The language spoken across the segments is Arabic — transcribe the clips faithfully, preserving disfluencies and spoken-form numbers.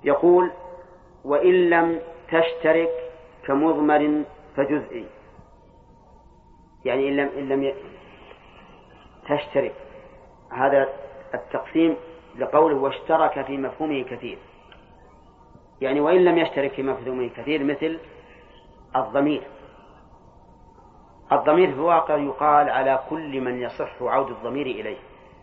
يقول وإن لم تشترك كمضمر فجزئي، يعني إن لم, إن لم تشترك، هذا التقسيم لقوله واشترك في مفهومه كثير، يعني وإن لم يشترك في مفهومه كثير مثل الضمير. الضمير في الواقع يقال على كل من يصح عود الضمير إليه،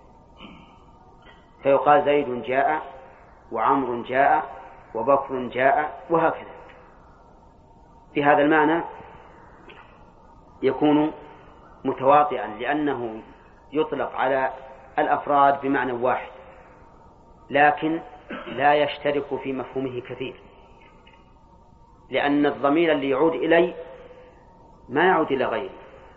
فيقال زيد جاء وعمر جاء وبكر جاء وهكذا. في هذا المعنى يكون متواطئا، لأنه يطلق على الأفراد بمعنى واحد، لكن لا يشترك في مفهومه كثير، لأن الضمير اللي يعود إليه ما يعود إلى غيره.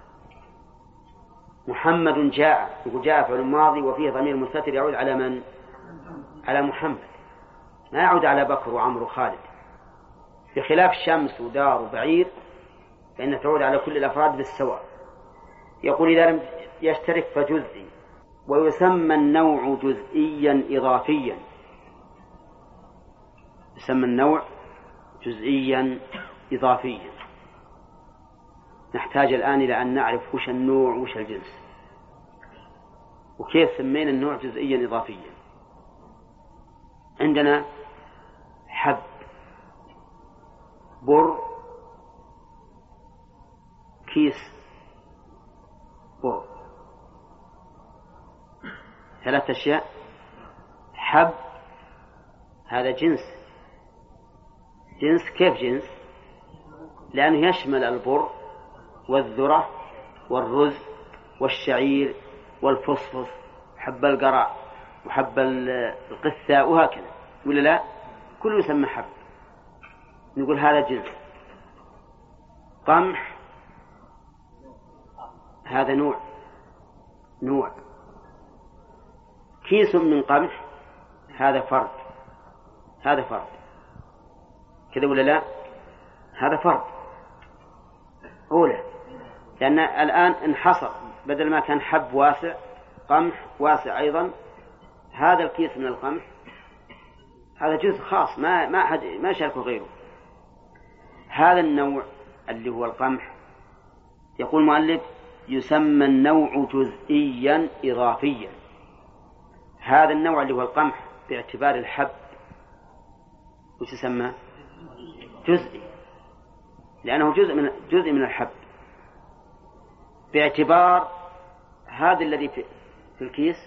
محمد جاء، يقول جاء فعل ماضي وفيه ضمير مستتر يعود على من؟ على محمد، ما يعود على بكر وعمر وخالد، بخلاف شمس ودار وبعير فإنها تعود على كل الأفراد بالسواء. يقول إذا لم يشترك فجزئي، ويسمى النوع جزئيا إضافيا. يسمى النوع جزئيا إضافيا. نحتاج الآن إلى أن نعرف وش النوع وش الجنس، وكيف سمينا النوع جزئيا إضافيا. عندنا حب، بر، كيس بر، ثلاث أشياء. حب هذا جنس، جنس كيف جنس؟ لأنه يشمل البر والذرة والرز والشعير والفصفص، حب القرع وحب القثاء وهكذا، ولا لا؟ كله يسمى حب، نقول هذا جنس. قمح هذا نوع، نوع. كيس من قمح هذا فرد، هذا فرد كذا ولا لا؟ هذا فرد أولى، لأن الآن انحصر، بدل ما كان حب واسع قمح واسع أيضا، هذا الكيس من القمح هذا جزء خاص ما ما أحد ما شاركه غيره. هذا النوع اللي هو القمح يقول المؤلف يسمى النوع جزئيا إضافيا. هذا النوع اللي هو القمح باعتبار الحب وش يسمى؟ جزئي، لأنه جزء من جزء من الحب. باعتبار هذا الذي في الكيس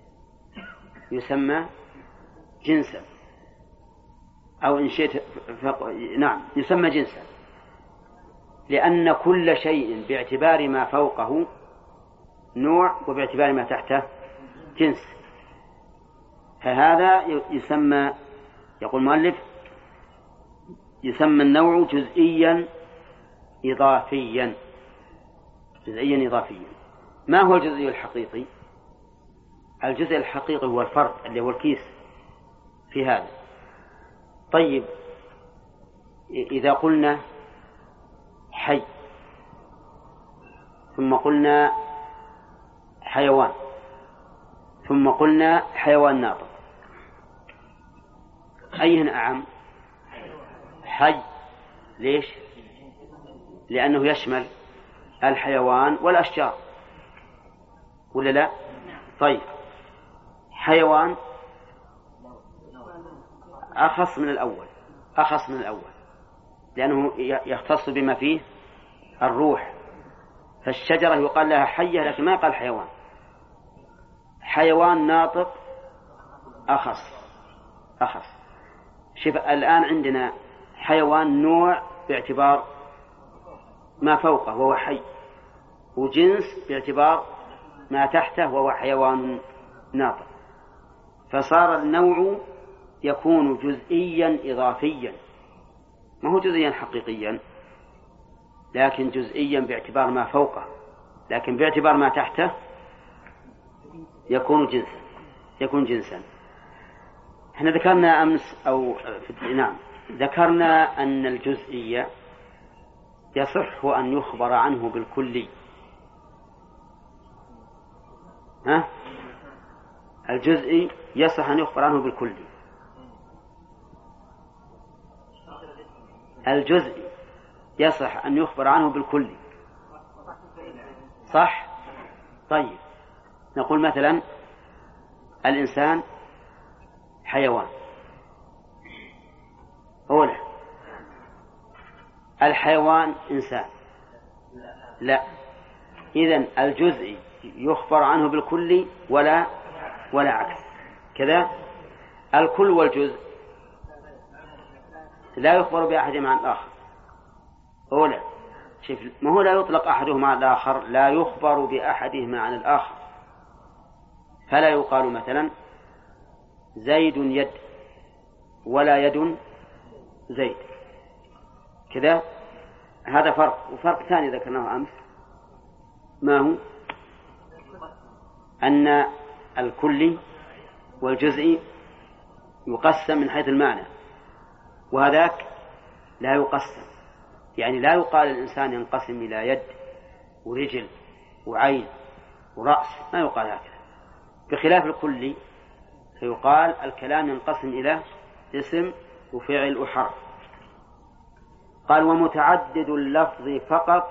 يسمى جنسا، أو إن شئت فق... نعم يسمى جنسا، لأن كل شيء باعتبار ما فوقه نوع وباعتبار ما تحته جنس. فهذا يسمى، يقول المؤلف يسمى النوع جزئيا إضافيا. جزئيا إضافيا. ما هو الجزء الحقيقي؟ الجزء الحقيقي هو الفرد اللي هو الكيس في هذا. طيب إذا قلنا حي ثم قلنا حيوان ثم قلنا حيوان ناطق، أيهن أعم؟ حي. ليش؟ لأنه يشمل الحيوان والأشجار، ولا لا؟ طيب حيوان أخص من الأول، أخص من الأول لأنه يختص بما فيه الروح، فالشجرة يقال لها حية لكن ما يقال حيوان. حيوان ناطق أخص، أخص. شوف الآن عندنا حيوان نوع باعتبار ما فوقه وهو حي، وجنس باعتبار ما تحته وهو حيوان ناطق، فصار النوع يكون جزئيا إضافيا، ما هو جزئيا حقيقيا، لكن جزئيا باعتبار ما فوقه، لكن باعتبار ما تحته يكون جنسا، يكون جنسا. احنا ذكرنا أمس أو نعم ذكرنا أن الجزئية يصح أن يخبر عنه بالكلي. ها؟ الجزئي يصح أن يخبر عنه بالكلي، الجزء يصح أن يخبر عنه بالكل، صح؟ طيب نقول مثلا الإنسان حيوان، أولا الحيوان إنسان، لا، إذن الجزء يخبر عنه بالكل ولا ولا عكس كذا. الكل والجزء لا يخبر بأحدهما عن الآخر، أولا شوف، ما هو لا يطلق أحدهما عن الآخر، لا يخبر بأحدهما عن الآخر. فلا يقال مثلا زيد يد ولا يد زيد كذا، هذا فرق. وفرق ثاني ذكرناه أمس، ما هو؟ أن الكل والجزء يقسم من حيث المعنى، وهذاك لا يقسم، يعني لا يقال الإنسان ينقسم إلى يد ورجل وعين ورأس، ما يقال هكذا. بخلاف الكل فيقال الكلام ينقسم إلى اسم وفعل وحرف. قال ومتعدد اللفظ فقط،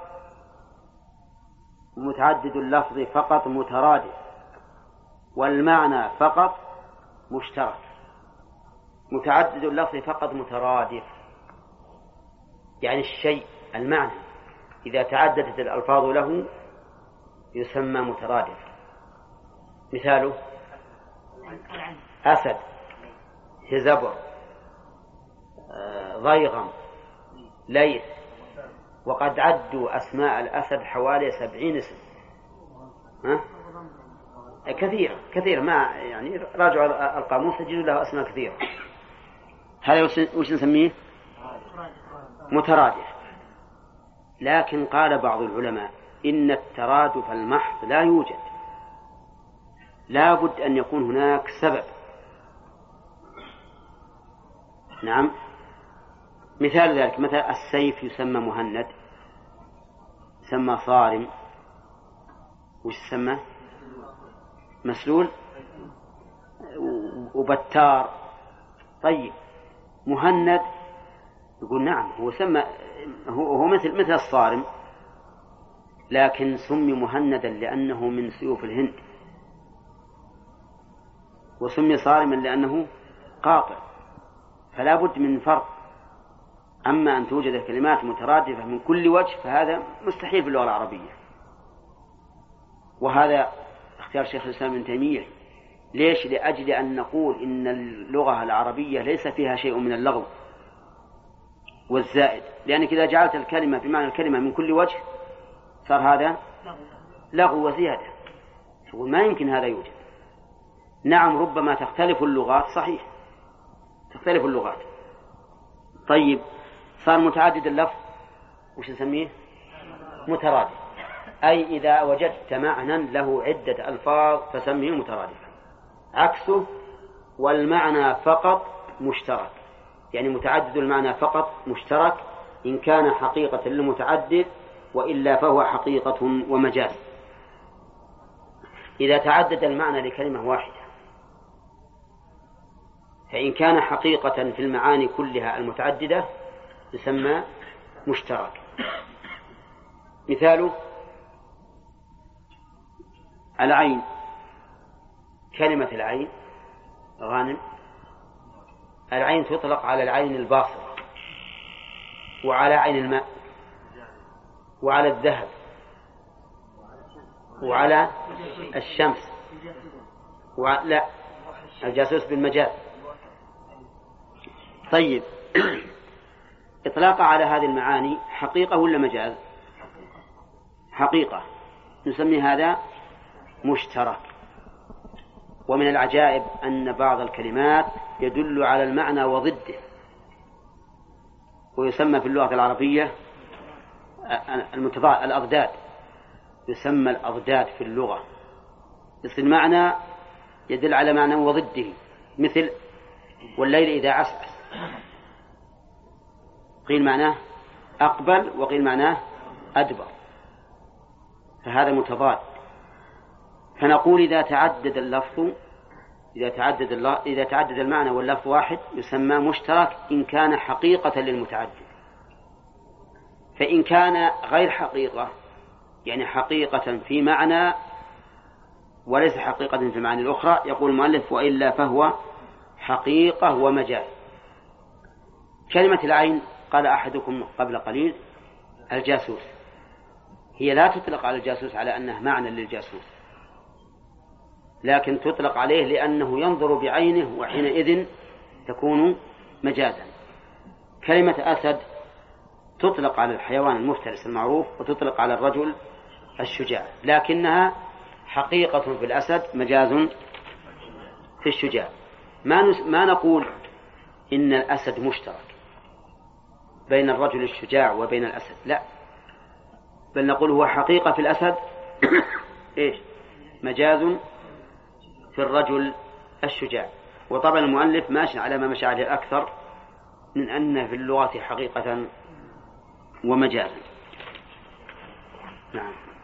متعدد اللفظ فقط مترادف، والمعنى فقط مشترك. متعدد اللفظ فقط مترادف يعني الشيء المعنى إذا تعددت الألفاظ له يسمى مترادف. مثاله أسد، هزبر، ضيغم، ليث، وقد عدوا أسماء الأسد حوالي سبعين اسم. ها؟ كثير كثير، ما يعني راجعوا القاموس تجد له أسماء كثيرة. هذا وش نسميه؟ مترادف. لكن قال بعض العلماء إن الترادف المحض لا يوجد، لا بد أن يكون هناك سبب. نعم، مثال ذلك مثلا السيف يسمى مهند، يسمى صارم، وش يسمى؟ مسلول وبتار. طيب مهند يقول نعم هو سمى، هو, هو مثل مثل الصارم، لكن سمي مهندا لأنه من سيوف الهند، وسمي صارما لأنه قاطع، فلا بد من فرق. أما أن توجد كلمات مترادفة من كل وجه فهذا مستحيل في اللغة العربية. وهذا اختيار شيخ الإسلام ابن تيمية. ليش؟ لأجل أن نقول إن اللغة العربية ليس فيها شيء من اللغو والزائد، لأنك إذا جعلت الكلمة بمعنى الكلمة من كل وجه صار هذا لغو وزيادة، ما يمكن هذا يوجد. نعم ربما تختلف اللغات، صحيح تختلف اللغات. طيب صار متعدد اللفظ وش نسميه؟ مترادف، أي إذا وجدت معنى له عدة ألفاظ فسميه مترادفا. عكسه والمعنى فقط مشترك، يعني متعدد المعنى فقط مشترك إن كان حقيقة للمتعدد، وإلا فهو حقيقة ومجاز. إذا تعدد المعنى لكلمة واحدة فإن كان حقيقة في المعاني كلها المتعددة يسمى مشترك. مثاله العين، كلمة العين غانم، العين تطلق على العين الباصرة وعلى عين الماء وعلى الذهب وعلى الشمس وع... لا الجاسوس بالمجاز. طيب إطلاق على هذه المعاني حقيقة ولا مجاز؟ حقيقة، نسمي هذا مشترك. ومن العجائب أن بعض الكلمات يدل على المعنى وضده، ويسمى في اللغة العربية المتضاد الأضداد، يسمى الأضداد في اللغة، يصير المعنى يدل على معنى وضده، مثل والليل إذا عسعس، قيل معناه أقبل وقيل معناه أدبر، فهذا متضاد. فنقول إذا تعدد اللفظ إذا تعدد الله إذا تعدد المعنى واللفظ واحد يسمى مشترك إن كان حقيقة للمتعدد. فإن كان غير حقيقة يعني حقيقة في معنى وليس حقيقة في المعاني الأخرى يقول المؤلف وإلا فهو حقيقة ومجاز. كلمة العين قال أحدكم قبل قليل الجاسوس، هي لا تطلق على الجاسوس على أنه معنى للجاسوس، لكن تطلق عليه لأنه ينظر بعينه وحينئذ تكون مجازا. كلمة أسد تطلق على الحيوان المفترس المعروف وتطلق على الرجل الشجاع، لكنها حقيقة في الأسد مجاز في الشجاع. ما ما نقول إن الأسد مشترك بين الرجل الشجاع وبين الأسد، لا، بل نقول هو حقيقة في الأسد إيش مجاز في الرجل الشجاع. وطبعا المؤلف ماشي على ما مشى عليه أكثر من أن في اللغة حقيقة ومجازا. نعم.